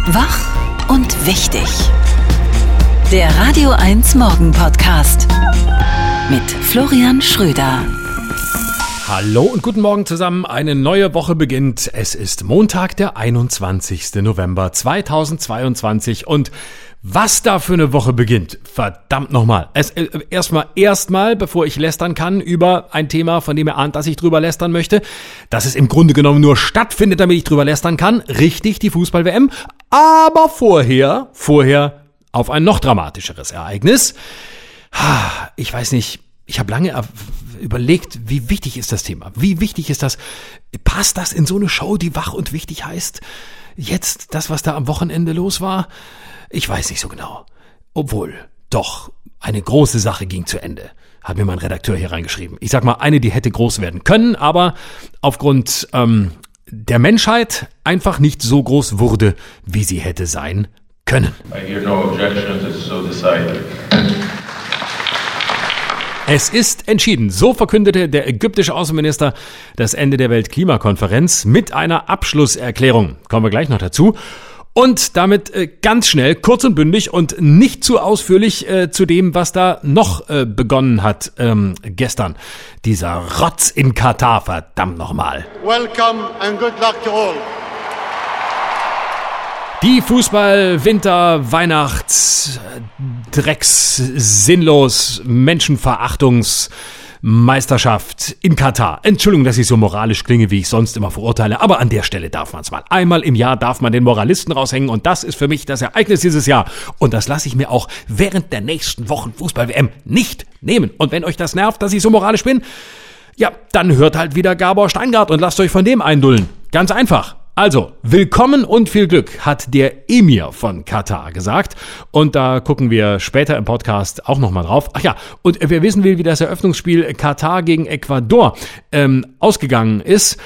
Wach und wichtig. Der Radio 1 Morgen Podcast mit Florian Schröder. Hallo und guten Morgen zusammen. Eine neue Woche beginnt. Es ist Montag, der 21. November 2022 und was da für eine Woche beginnt, verdammt nochmal. Erstmal, bevor ich lästern kann über ein Thema, von dem ihr ahnt, dass ich drüber lästern möchte, dass es im Grunde genommen nur stattfindet, damit ich drüber lästern kann. Richtig, die Fußball-WM. Aber vorher auf ein noch dramatischeres Ereignis. Ich weiß nicht, ich habe lange überlegt, wie wichtig ist das Thema? Wie wichtig ist das? Passt das in so eine Show, die wach und wichtig heißt? Jetzt, das, was da am Wochenende los war? Ich weiß nicht so genau. Obwohl, doch, eine große Sache ging zu Ende. Hat mir mein Redakteur hier reingeschrieben. Ich sag mal, eine, die hätte groß werden können, aber aufgrund der Menschheit einfach nicht so groß wurde, wie sie hätte sein können. I hear no objections, it's so decided. Es ist entschieden. So verkündete der ägyptische Außenminister das Ende der Weltklimakonferenz mit einer Abschlusserklärung. Kommen wir gleich noch dazu. Und damit ganz schnell, kurz und bündig und nicht zu ausführlich zu dem, was da noch begonnen hat gestern. Dieser Rotz in Katar, verdammt nochmal. Welcome and good luck to all. Die Fußball-Winter-Weihnachts-Drecks, sinnlos, Menschenverachtungs-Meisterschaft in Katar. Entschuldigung, dass ich so moralisch klinge, wie ich sonst immer verurteile, aber an der Stelle darf man es mal. Einmal im Jahr darf man den Moralisten raushängen und das ist für mich das Ereignis dieses Jahr. Und das lasse ich mir auch während der nächsten Wochen Fußball-WM nicht nehmen. Und wenn euch das nervt, dass ich so moralisch bin, ja, dann hört halt wieder Gabor Steingart und lasst euch von dem eindullen. Ganz einfach. Also, willkommen und viel Glück, hat der Emir von Katar gesagt. Und da gucken wir später im Podcast auch nochmal drauf. Ach ja, und wer wissen will, wie das Eröffnungsspiel Katar gegen Ecuador ausgegangen ist,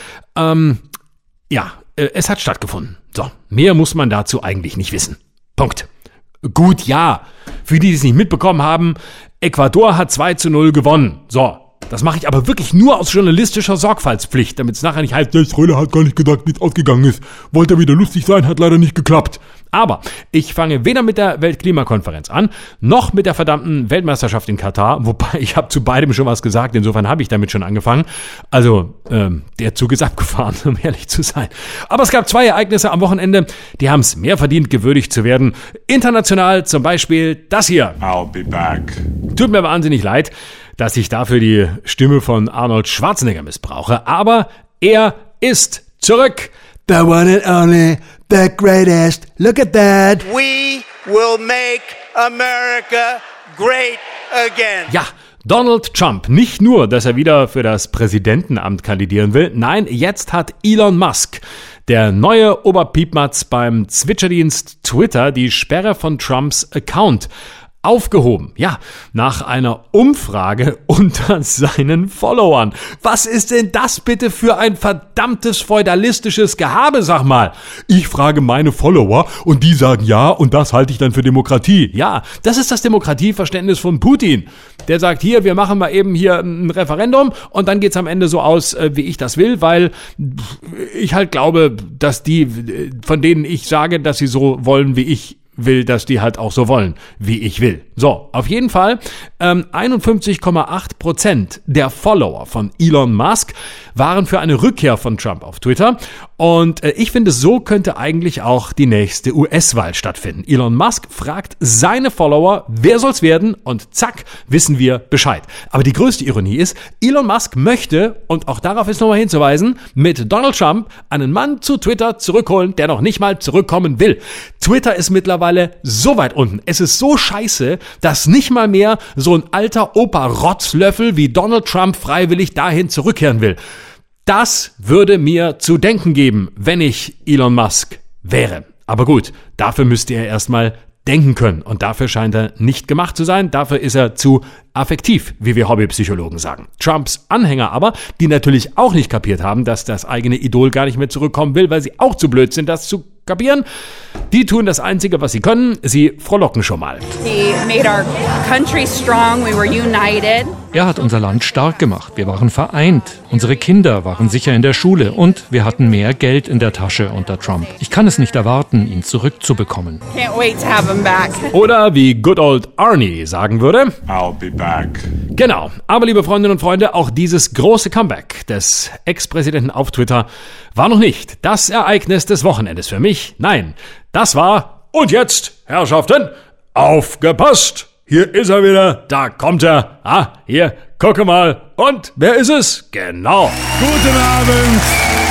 es hat stattgefunden. So, mehr muss man dazu eigentlich nicht wissen. Punkt. Gut, ja, für die es nicht mitbekommen haben, Ecuador hat 2-0 gewonnen. So. Das mache ich aber wirklich nur aus journalistischer Sorgfaltspflicht, damit es nachher nicht heißt, der Schröder hat gar nicht gedacht, wie es ausgegangen ist. Wollte er wieder lustig sein, hat leider nicht geklappt. Aber ich fange weder mit der Weltklimakonferenz an, noch mit der verdammten Weltmeisterschaft in Katar, wobei ich habe zu beidem schon was gesagt, insofern habe ich damit schon angefangen. Also, der Zug ist abgefahren, um ehrlich zu sein. Aber es gab 2 Ereignisse am Wochenende, die haben es mehr verdient, gewürdigt zu werden. International zum Beispiel das hier. I'll be back. Tut mir wahnsinnig leid, dass ich dafür die Stimme von Arnold Schwarzenegger missbrauche, aber er ist zurück. The one and only, the greatest. Look at that. We will make America great again. Ja, Donald Trump. Nicht nur, dass er wieder für das Präsidentenamt kandidieren will. Nein, jetzt hat Elon Musk, der neue Oberpiepmatz beim Zwitscherdienst Twitter, die Sperre von Trumps Account aufgehoben. Ja, nach einer Umfrage unter seinen Followern. Was ist denn das bitte für ein verdammtes feudalistisches Gehabe, sag mal? Ich frage meine Follower und die sagen ja und das halte ich dann für Demokratie. Ja, das ist das Demokratieverständnis von Putin. Der sagt hier, wir machen mal eben hier ein Referendum und dann geht's am Ende so aus, wie ich das will, weil ich halt glaube, dass die, von denen ich sage, dass sie so wollen, wie ich will, dass die halt auch so wollen, wie ich will. So, auf jeden Fall 51,8% der Follower von Elon Musk waren für eine Rückkehr von Trump auf Twitter. Und ich finde, so könnte eigentlich auch die nächste US-Wahl stattfinden. Elon Musk fragt seine Follower, wer soll's werden? Und zack, wissen wir Bescheid. Aber die größte Ironie ist, Elon Musk möchte, und auch darauf ist nochmal hinzuweisen, mit Donald Trump einen Mann zu Twitter zurückholen, der noch nicht mal zurückkommen will. Twitter ist mittlerweile so weit unten. Es ist so scheiße, dass nicht mal mehr so ein alter Opa-Rotzlöffel wie Donald Trump freiwillig dahin zurückkehren will. Das würde mir zu denken geben, wenn ich Elon Musk wäre. Aber gut, dafür müsste er erstmal denken können. Und dafür scheint er nicht gemacht zu sein. Dafür ist er zu affektiv, wie wir Hobbypsychologen sagen. Trumps Anhänger aber, die natürlich auch nicht kapiert haben, dass das eigene Idol gar nicht mehr zurückkommen will, weil sie auch zu blöd sind, das zu kapieren, die tun das Einzige, was sie können. Sie frohlocken schon mal. He made our country strong. We were united. Er hat unser Land stark gemacht. Wir waren vereint. Unsere Kinder waren sicher in der Schule und wir hatten mehr Geld in der Tasche unter Trump. Ich kann es nicht erwarten, ihn zurückzubekommen. Can't wait to have him back. Oder wie good old Arnie sagen würde: I'll be back. Genau. Aber liebe Freundinnen und Freunde, auch dieses große Comeback des Ex-Präsidenten auf Twitter war noch nicht das Ereignis des Wochenendes für mich. Nein, das war, und jetzt, Herrschaften, aufgepasst! Hier ist er wieder, da kommt er. Hier, gucke mal. Und wer ist es? Genau. Guten Abend.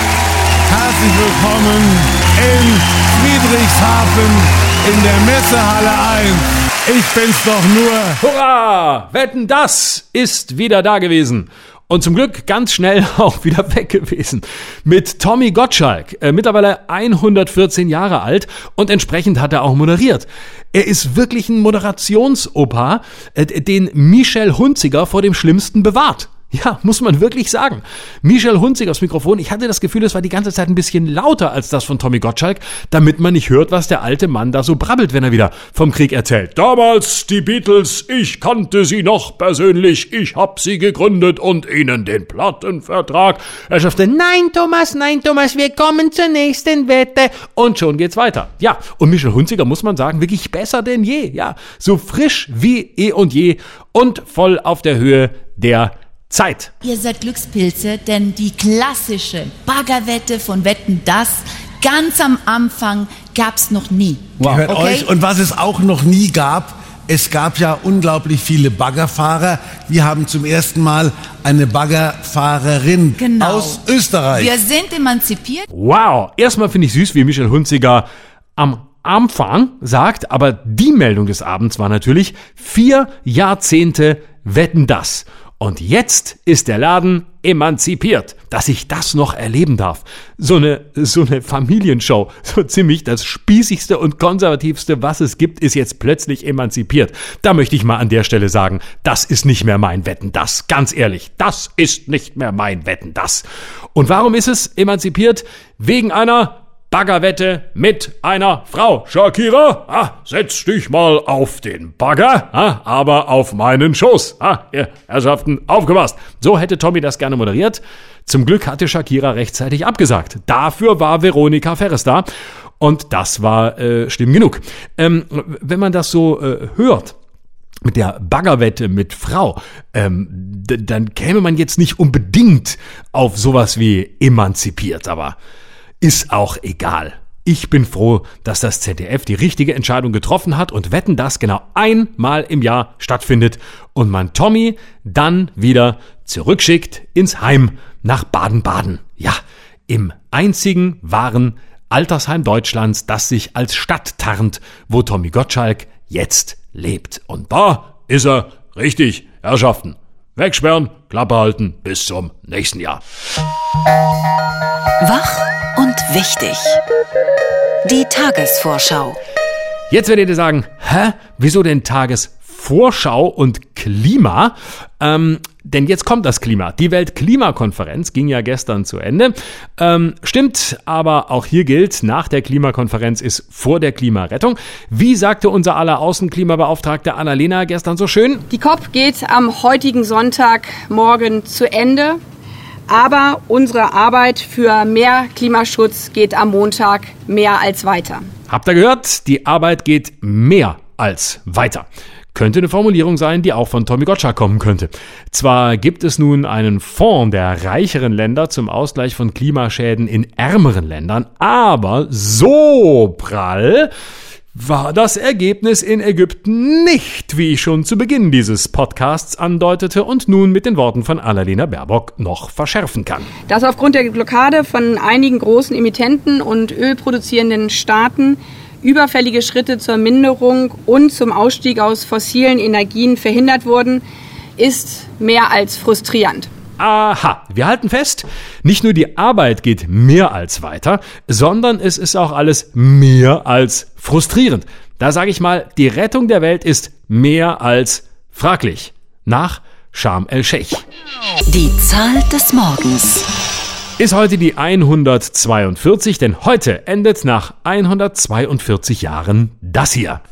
Herzlich willkommen in Friedrichshafen in der Messehalle 1. Ich bin's doch nur. Hurra! Wetten, das ist wieder da gewesen. Und zum Glück ganz schnell auch wieder weg gewesen. Mit Tommy Gottschalk, mittlerweile 114 Jahre alt, und entsprechend hat er auch moderiert. Er ist wirklich ein Moderationsopa, den Michelle Hunziker vor dem Schlimmsten bewahrt. Ja, muss man wirklich sagen. Michelle Hunzikers Mikrofon, ich hatte das Gefühl, es war die ganze Zeit ein bisschen lauter als das von Tommy Gottschalk, damit man nicht hört, was der alte Mann da so brabbelt, wenn er wieder vom Krieg erzählt. Damals die Beatles, ich kannte sie noch persönlich, ich hab sie gegründet und ihnen den Plattenvertrag. Er schaffte, nein Thomas, wir kommen zur nächsten Wette. Und schon geht's weiter. Ja, und Michelle Hunziker, muss man sagen, wirklich besser denn je. Ja, so frisch wie eh und je und voll auf der Höhe der Zeit. Ihr seid Glückspilze, denn die klassische Baggerwette von Wetten, das ganz am Anfang gab's noch nie. Wow. Hört euch. Und was es auch noch nie gab, es gab ja unglaublich viele Baggerfahrer. Wir haben zum ersten Mal eine Baggerfahrerin aus Österreich. Wir sind emanzipiert. Wow, erstmal finde ich süß, wie Michelle Hunziker am Anfang sagt, aber die Meldung des Abends war natürlich 4 Jahrzehnte Wetten, das. Und jetzt ist der Laden emanzipiert, dass ich das noch erleben darf. So eine Familienshow, so ziemlich das Spießigste und Konservativste, was es gibt, ist jetzt plötzlich emanzipiert. Da möchte ich mal an der Stelle sagen, das ist nicht mehr mein Wetten, das. Ganz ehrlich, das ist nicht mehr mein Wetten, das. Und warum ist es emanzipiert? Wegen einer Baggerwette mit einer Frau. Shakira, setz dich mal auf den Bagger, aber auf meinen Schoß. Ihr Herrschaften, aufgepasst. So hätte Tommy das gerne moderiert. Zum Glück hatte Shakira rechtzeitig abgesagt. Dafür war Veronika Ferres da. Und das war schlimm genug. Wenn man das so hört, mit der Baggerwette mit Frau, dann käme man jetzt nicht unbedingt auf sowas wie emanzipiert, aber ist auch egal. Ich bin froh, dass das ZDF die richtige Entscheidung getroffen hat und Wetten, das genau einmal im Jahr stattfindet und man Tommy dann wieder zurückschickt ins Heim nach Baden-Baden. Ja, im einzigen wahren Altersheim Deutschlands, das sich als Stadt tarnt, wo Tommy Gottschalk jetzt lebt. Und da ist er richtig, Herrschaften. Wegsperren, Klappe halten, bis zum nächsten Jahr. Wach und wichtig. Die Tagesvorschau. Jetzt werdet ihr sagen, wieso denn Tagesvorschau und Klima? Denn jetzt kommt das Klima. Die Weltklimakonferenz ging ja gestern zu Ende. Stimmt, aber auch hier gilt, nach der Klimakonferenz ist vor der Klimarettung. Wie sagte unser aller Außenklimabeauftragte Annalena gestern so schön? Die COP geht am heutigen Sonntagmorgen zu Ende. Aber unsere Arbeit für mehr Klimaschutz geht am Montag mehr als weiter. Habt ihr gehört? Die Arbeit geht mehr als weiter. Könnte eine Formulierung sein, die auch von Tommy Gottschalk kommen könnte. Zwar gibt es nun einen Fonds der reicheren Länder zum Ausgleich von Klimaschäden in ärmeren Ländern, aber so prall war das Ergebnis in Ägypten nicht, wie ich schon zu Beginn dieses Podcasts andeutete und nun mit den Worten von Annalena Baerbock noch verschärfen kann. Dass aufgrund der Blockade von einigen großen Emittenten und ölproduzierenden Staaten überfällige Schritte zur Minderung und zum Ausstieg aus fossilen Energien verhindert wurden, ist mehr als frustrierend. Aha, wir halten fest, nicht nur die Arbeit geht mehr als weiter, sondern es ist auch alles mehr als frustrierend. Da sage ich mal, die Rettung der Welt ist mehr als fraglich. Nach Sharm el-Sheikh. Die Zahl des Morgens. Ist heute die 142, denn heute endet nach 142 Jahren das hier.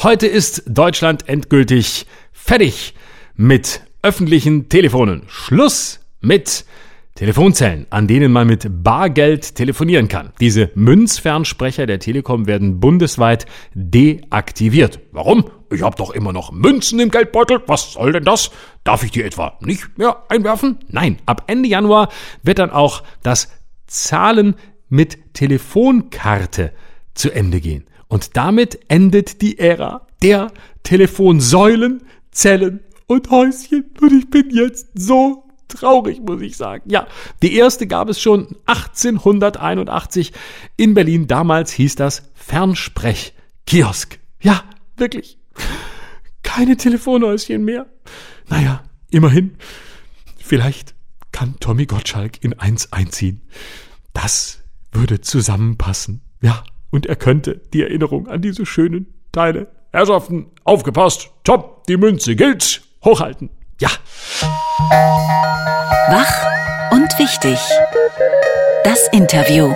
Heute ist Deutschland endgültig fertig mit öffentlichen Telefonen. Schluss mit Telefonzellen, an denen man mit Bargeld telefonieren kann. Diese Münzfernsprecher der Telekom werden bundesweit deaktiviert. Warum? Ich habe doch immer noch Münzen im Geldbeutel. Was soll denn das? Darf ich die etwa nicht mehr einwerfen? Nein, ab Ende Januar wird dann auch das Zahlen mit Telefonkarte zu Ende gehen. Und damit endet die Ära der Telefonsäulen, Zellen und Häuschen. Und ich bin jetzt so traurig, muss ich sagen. Ja, die erste gab es schon 1881 in Berlin. Damals hieß das Fernsprechkiosk. Ja, wirklich. Keine Telefonhäuschen mehr. Naja, immerhin. Vielleicht kann Tommy Gottschalk in eins einziehen. Das würde zusammenpassen. Ja, und er könnte die Erinnerung an diese schönen Teile. Herrschaften, aufgepasst. Top, die Münze gilt. Hochhalten. Ja. Wach und wichtig. Das Interview.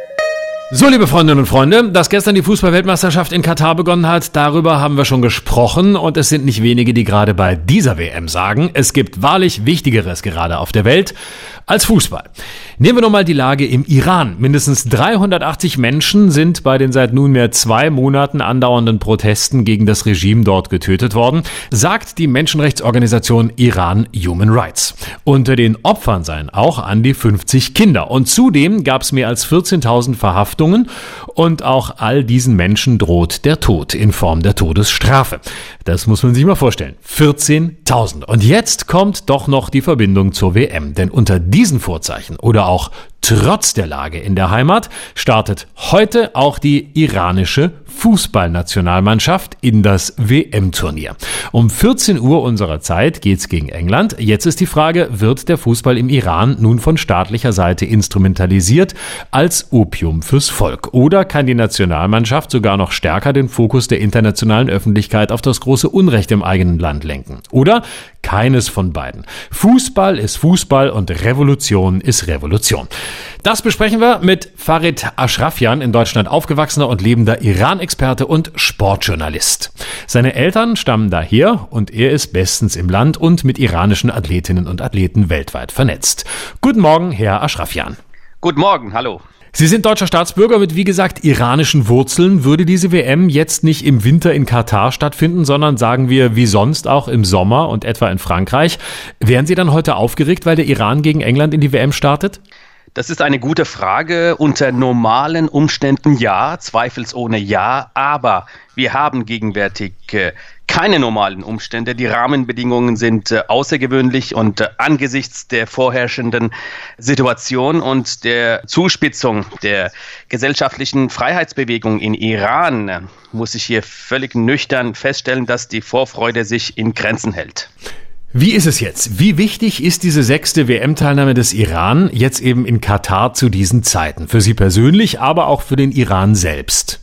So, liebe Freundinnen und Freunde, dass gestern die Fußball-Weltmeisterschaft in Katar begonnen hat, darüber haben wir schon gesprochen und es sind nicht wenige, die gerade bei dieser WM sagen, es gibt wahrlich Wichtigeres gerade auf der Welt als Fußball. Nehmen wir nochmal die Lage im Iran. Mindestens 380 Menschen sind bei den seit nunmehr 2 Monaten andauernden Protesten gegen das Regime dort getötet worden, sagt die Menschenrechtsorganisation Iran Human Rights. Unter den Opfern seien auch an die 50 Kinder und zudem gab es mehr als 14.000 Verhaftungen und auch all diesen Menschen droht der Tod in Form der Todesstrafe. Das muss man sich mal vorstellen. 14.000. Und jetzt kommt doch noch die Verbindung zur WM, denn unter diesen Vorzeichen oder auch trotz der Lage in der Heimat startet heute auch die iranische Fußballnationalmannschaft in das WM-Turnier. Um 14 Uhr unserer Zeit geht's gegen England. Jetzt ist die Frage, wird der Fußball im Iran nun von staatlicher Seite instrumentalisiert als Opium fürs Volk? Oder kann die Nationalmannschaft sogar noch stärker den Fokus der internationalen Öffentlichkeit auf das große Unrecht im eigenen Land lenken? Oder keines von beiden. Fußball ist Fußball und Revolution ist Revolution. Das besprechen wir mit Farid Ashrafian, in Deutschland aufgewachsener und lebender Iran-Experte und Sportjournalist. Seine Eltern stammen daher und er ist bestens im Land und mit iranischen Athletinnen und Athleten weltweit vernetzt. Guten Morgen, Herr Ashrafian. Guten Morgen, hallo. Sie sind deutscher Staatsbürger mit, wie gesagt, iranischen Wurzeln. Würde diese WM jetzt nicht im Winter in Katar stattfinden, sondern sagen wir wie sonst auch im Sommer und etwa in Frankreich, wären Sie dann heute aufgeregt, weil der Iran gegen England in die WM startet? Das ist eine gute Frage. Unter normalen Umständen ja, zweifelsohne ja, aber wir haben gegenwärtig keine normalen Umstände. Die Rahmenbedingungen sind außergewöhnlich und angesichts der vorherrschenden Situation und der Zuspitzung der gesellschaftlichen Freiheitsbewegung in Iran muss ich hier völlig nüchtern feststellen, dass die Vorfreude sich in Grenzen hält. Wie ist es jetzt? Wie wichtig ist diese 6. WM-Teilnahme des Iran jetzt eben in Katar zu diesen Zeiten? Für Sie persönlich, aber auch für den Iran selbst?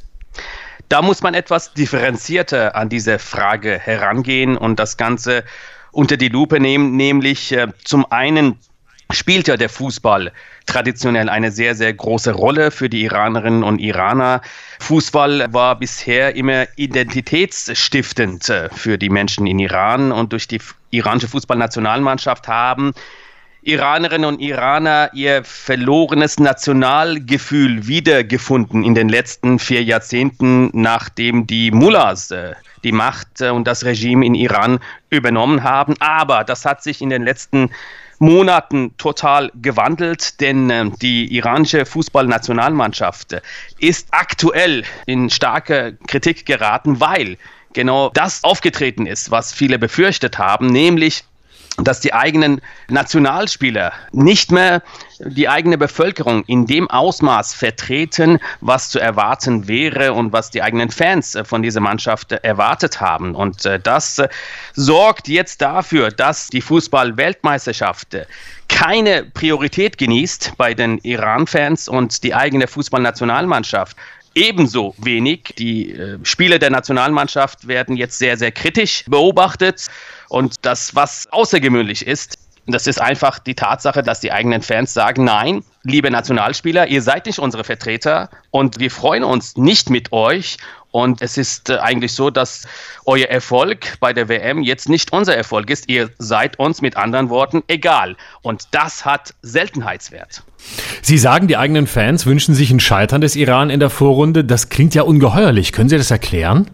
Da muss man etwas differenzierter an diese Frage herangehen und das Ganze unter die Lupe nehmen, nämlich zum einen spielt ja der Fußball traditionell eine sehr, sehr große Rolle für die Iranerinnen und Iraner. Fußball war bisher immer identitätsstiftend für die Menschen in Iran und durch die iranische Fußballnationalmannschaft haben Iranerinnen und Iraner ihr verlorenes Nationalgefühl wiedergefunden in den letzten 4 Jahrzehnten, nachdem die Mullahs die Macht und das Regime in Iran übernommen haben. Aber das hat sich in den letzten Monaten total gewandelt, denn die iranische Fußballnationalmannschaft ist aktuell in starke Kritik geraten, weil genau das aufgetreten ist, was viele befürchtet haben, nämlich dass die eigenen Nationalspieler nicht mehr die eigene Bevölkerung in dem Ausmaß vertreten, was zu erwarten wäre und was die eigenen Fans von dieser Mannschaft erwartet haben. Und das sorgt jetzt dafür, dass die Fußball-Weltmeisterschaft keine Priorität genießt bei den Iran-Fans und die eigene Fußballnationalmannschaft ebenso wenig. Die Spiele der Nationalmannschaft werden jetzt sehr, sehr kritisch beobachtet. Und das, was außergewöhnlich ist, das ist einfach die Tatsache, dass die eigenen Fans sagen, nein, liebe Nationalspieler, ihr seid nicht unsere Vertreter und wir freuen uns nicht mit euch. Und es ist eigentlich so, dass euer Erfolg bei der WM jetzt nicht unser Erfolg ist. Ihr seid uns mit anderen Worten egal. Und das hat Seltenheitswert. Sie sagen, die eigenen Fans wünschen sich ein Scheitern des Iran in der Vorrunde. Das klingt ja ungeheuerlich. Können Sie das erklären?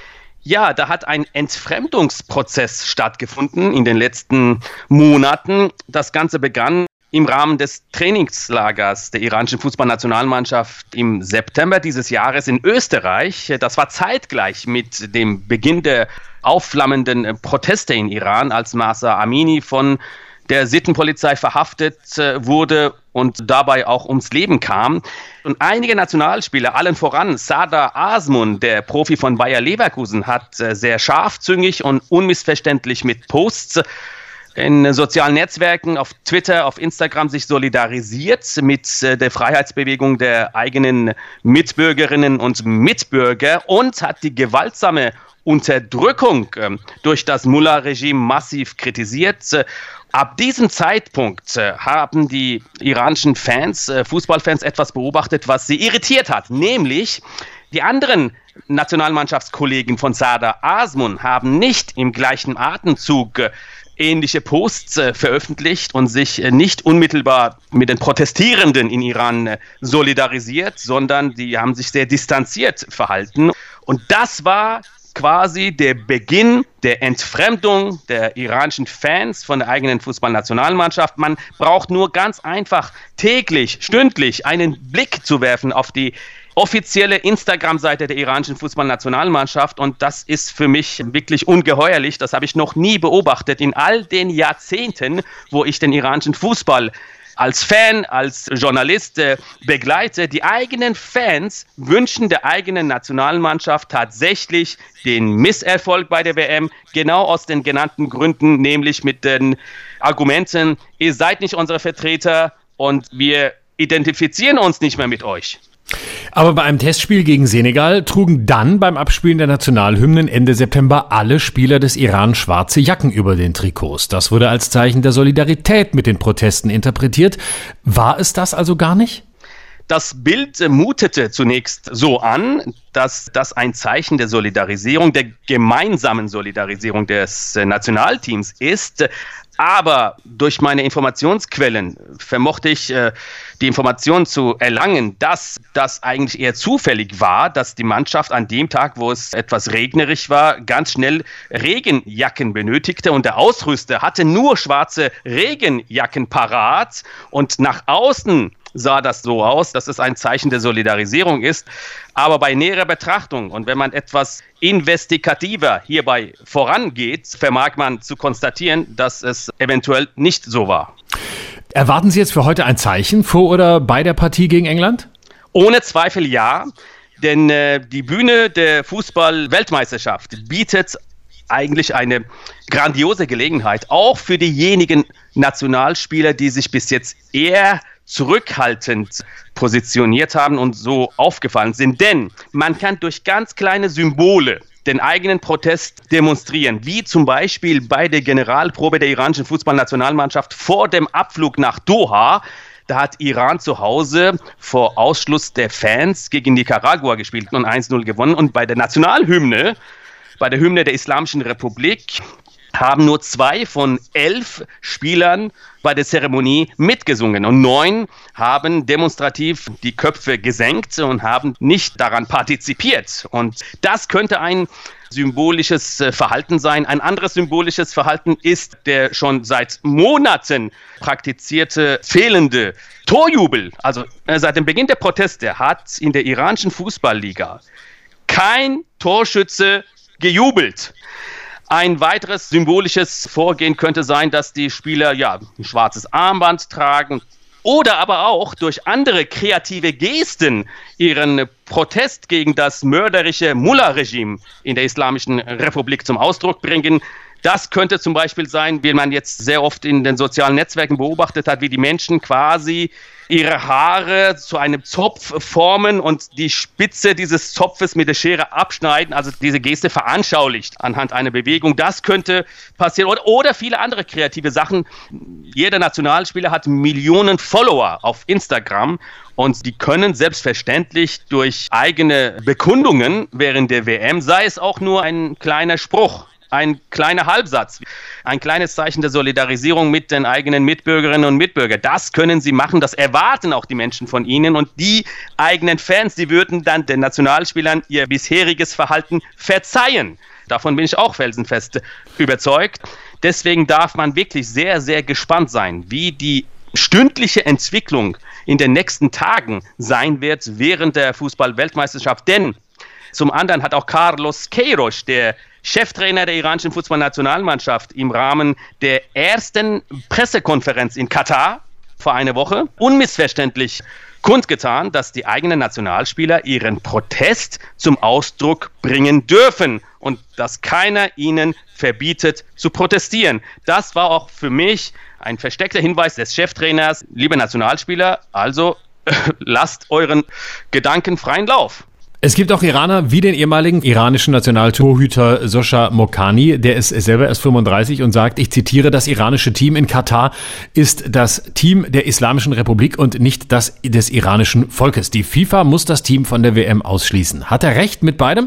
Ja, da hat ein Entfremdungsprozess stattgefunden in den letzten Monaten. Das Ganze begann im Rahmen des Trainingslagers der iranischen Fußballnationalmannschaft im September dieses Jahres in Österreich. Das war zeitgleich mit dem Beginn der aufflammenden Proteste in Iran, als Mahsa Amini von der Sittenpolizei verhaftet wurde und dabei auch ums Leben kam. Und einige Nationalspieler, allen voran Sardar Azmoun, der Profi von Bayer Leverkusen, hat sehr scharfzüngig und unmissverständlich mit Posts in sozialen Netzwerken, auf Twitter, auf Instagram sich solidarisiert mit der Freiheitsbewegung der eigenen Mitbürgerinnen und Mitbürger und hat die gewaltsame Unterdrückung durch das Mullah-Regime massiv kritisiert. Ab diesem Zeitpunkt haben die iranischen Fans, Fußballfans, etwas beobachtet, was sie irritiert hat, nämlich die anderen Nationalmannschaftskollegen von Sardar Azmoun haben nicht im gleichen Atemzug ähnliche Posts veröffentlicht und sich nicht unmittelbar mit den Protestierenden in Iran solidarisiert, sondern die haben sich sehr distanziert verhalten. Und das war quasi der Beginn der Entfremdung der iranischen Fans von der eigenen Fußballnationalmannschaft. Man braucht nur ganz einfach täglich, stündlich einen Blick zu werfen auf die offizielle Instagram-Seite der iranischen Fußballnationalmannschaft und das ist für mich wirklich ungeheuerlich. Das habe ich noch nie beobachtet in all den Jahrzehnten, wo ich den iranischen Fußball als Fan, als Journalist begleite. Die eigenen Fans wünschen der eigenen Nationalmannschaft tatsächlich den Misserfolg bei der WM, genau aus den genannten Gründen, nämlich mit den Argumenten, ihr seid nicht unsere Vertreter und wir identifizieren uns nicht mehr mit euch. Aber bei einem Testspiel gegen Senegal trugen dann beim Abspielen der Nationalhymnen Ende September alle Spieler des Iran schwarze Jacken über den Trikots. Das wurde als Zeichen der Solidarität mit den Protesten interpretiert. War es das also gar nicht? Das Bild mutete zunächst so an, dass das ein Zeichen der Solidarisierung, der gemeinsamen Solidarisierung des Nationalteams ist. Aber durch meine Informationsquellen vermochte ich die Information zu erlangen, dass das eigentlich eher zufällig war, dass die Mannschaft an dem Tag, wo es etwas regnerisch war, ganz schnell Regenjacken benötigte und der Ausrüster hatte nur schwarze Regenjacken parat und nach außen sah das so aus, dass es ein Zeichen der Solidarisierung ist. Aber bei näherer Betrachtung und wenn man etwas investigativer hierbei vorangeht, vermag man zu konstatieren, dass es eventuell nicht so war. Erwarten Sie jetzt für heute ein Zeichen vor oder bei der Partie gegen England? Ohne Zweifel ja, denn die Bühne der Fußball-Weltmeisterschaft bietet eigentlich eine grandiose Gelegenheit, auch für diejenigen Nationalspieler, die sich bis jetzt eher zurückhaltend positioniert haben und so aufgefallen sind. Denn man kann durch ganz kleine Symbole den eigenen Protest demonstrieren, wie zum Beispiel bei der Generalprobe der iranischen Fußballnationalmannschaft vor dem Abflug nach Doha. Da hat Iran zu Hause vor Ausschluss der Fans gegen Nicaragua gespielt und 1-0 gewonnen. Und bei der Nationalhymne, bei der Hymne der Islamischen Republik, haben nur 2 von 11 Spielern bei der Zeremonie mitgesungen und 9 haben demonstrativ die Köpfe gesenkt und haben nicht daran partizipiert. Und das könnte ein symbolisches Verhalten sein. Ein anderes symbolisches Verhalten ist der schon seit Monaten praktizierte fehlende Torjubel. Also seit dem Beginn der Proteste hat in der iranischen Fußballliga kein Torschütze gejubelt. Ein weiteres symbolisches Vorgehen könnte sein, dass die Spieler ein schwarzes Armband tragen oder aber auch durch andere kreative Gesten ihren Protest gegen das mörderische Mullah-Regime in der Islamischen Republik zum Ausdruck bringen. Das könnte zum Beispiel sein, wie man jetzt sehr oft in den sozialen Netzwerken beobachtet hat, wie die Menschen quasi ihre Haare zu einem Zopf formen und die Spitze dieses Zopfes mit der Schere abschneiden, also diese Geste veranschaulicht anhand einer Bewegung. Das könnte passieren oder viele andere kreative Sachen. Jeder Nationalspieler hat Millionen Follower auf Instagram und die können selbstverständlich durch eigene Bekundungen während der WM, sei es auch nur ein kleiner Spruch, ein kleiner Halbsatz, ein kleines Zeichen der Solidarisierung mit den eigenen Mitbürgerinnen und Mitbürgern. Das können sie machen, das erwarten auch die Menschen von ihnen und die eigenen Fans, die würden dann den Nationalspielern ihr bisheriges Verhalten verzeihen. Davon bin ich auch felsenfest überzeugt. Deswegen darf man wirklich sehr, sehr gespannt sein, wie die stündliche Entwicklung in den nächsten Tagen sein wird während der Fußball-Weltmeisterschaft. Denn zum anderen hat auch Carlos Queiroz, der Cheftrainer der iranischen Fußballnationalmannschaft, im Rahmen der ersten Pressekonferenz in Katar vor einer Woche unmissverständlich kundgetan, dass die eigenen Nationalspieler ihren Protest zum Ausdruck bringen dürfen und dass keiner ihnen verbietet zu protestieren. Das war auch für mich ein versteckter Hinweis des Cheftrainers, liebe Nationalspieler, also lasst euren Gedanken freien Lauf. Es gibt auch Iraner wie den ehemaligen iranischen Nationaltorhüter Sosha Mokhani, der ist selber erst 35 und sagt, ich zitiere, das iranische Team in Katar ist das Team der Islamischen Republik und nicht das des iranischen Volkes. Die FIFA muss das Team von der WM ausschließen. Hat er recht mit beidem?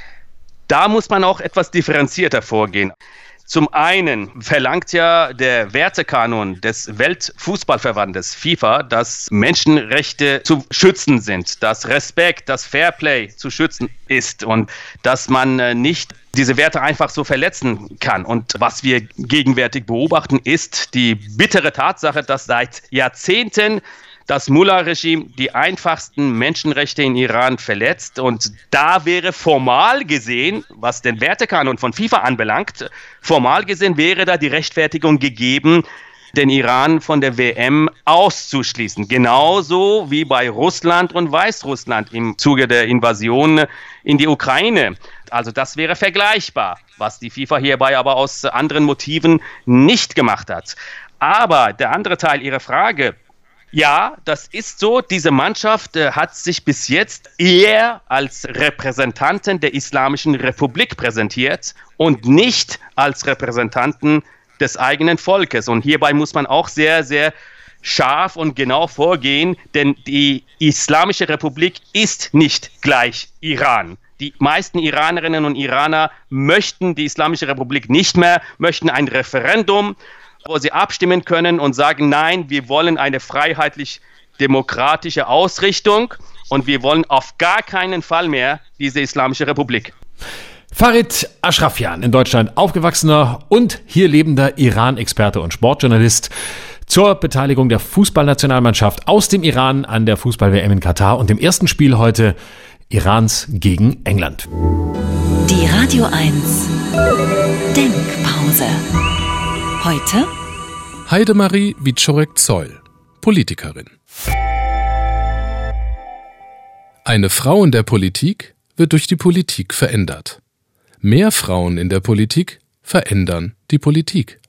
Da muss man auch etwas differenzierter vorgehen. Zum einen verlangt ja der Wertekanon des Weltfußballverbandes FIFA, dass Menschenrechte zu schützen sind, dass Respekt, dass Fairplay zu schützen ist und dass man nicht diese Werte einfach so verletzen kann. Und was wir gegenwärtig beobachten, ist die bittere Tatsache, dass seit Jahrzehnten das Mullah-Regime die einfachsten Menschenrechte in Iran verletzt. Und da wäre formal gesehen, was den Wertekanon von FIFA anbelangt, formal gesehen wäre da die Rechtfertigung gegeben, den Iran von der WM auszuschließen. Genauso wie bei Russland und Weißrussland im Zuge der Invasion in die Ukraine. Also das wäre vergleichbar, was die FIFA hierbei aber aus anderen Motiven nicht gemacht hat. Aber der andere Teil Ihrer Frage: Ja, das ist so. Diese Mannschaft hat sich bis jetzt eher als Repräsentanten der Islamischen Republik präsentiert und nicht als Repräsentanten des eigenen Volkes. Und hierbei muss man auch sehr, sehr scharf und genau vorgehen, denn die Islamische Republik ist nicht gleich Iran. Die meisten Iranerinnen und Iraner möchten die Islamische Republik nicht mehr, möchten ein Referendum, wo sie abstimmen können und sagen, nein, wir wollen eine freiheitlich-demokratische Ausrichtung und wir wollen auf gar keinen Fall mehr diese Islamische Republik. Farid Ashrafian, in Deutschland aufgewachsener und hier lebender Iran-Experte und Sportjournalist, zur Beteiligung der Fußballnationalmannschaft aus dem Iran an der Fußball-WM in Katar und dem ersten Spiel heute Irans gegen England. Die Radio 1 Denkpause. Heute Heidemarie Wieczorek-Zoll, Politikerin. Eine Frau in der Politik wird durch die Politik verändert. Mehr Frauen in der Politik verändern die Politik.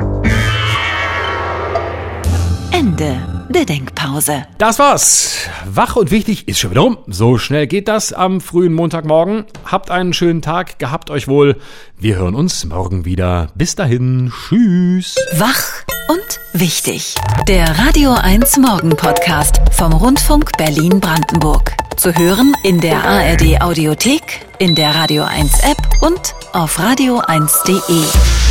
Ende der Denkpause. Das war's. Wach und wichtig ist schon wieder um. So schnell geht das am frühen Montagmorgen. Habt einen schönen Tag, gehabt euch wohl. Wir hören uns morgen wieder. Bis dahin, tschüss. Wach und wichtig. Der Radio 1 Morgen Podcast vom Rundfunk Berlin-Brandenburg. Zu hören in der ARD Audiothek, in der Radio 1 App und auf radio1.de.